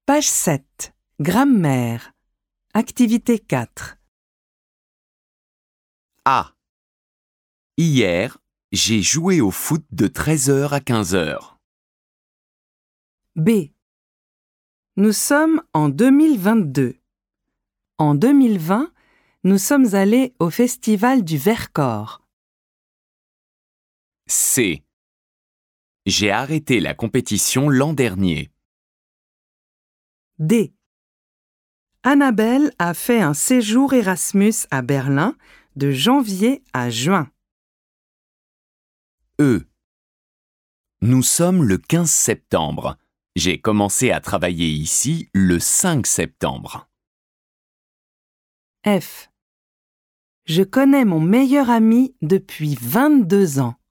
Page 7. Grammaire. Activité 4. A. Hier, j'ai joué au foot de 13h à 15h. B. Nous sommes en 2022. En 2020, nous sommes allés au festival du Vercors. C. J'ai arrêté la compétition l'an dernier. D. Annabelle a fait un séjour Erasmus à Berlin de janvier à juin. E. Nous sommes le 15 septembre. J'ai commencé à travailler ici le 5 septembre. F. Je connais mon meilleur ami depuis 22 ans.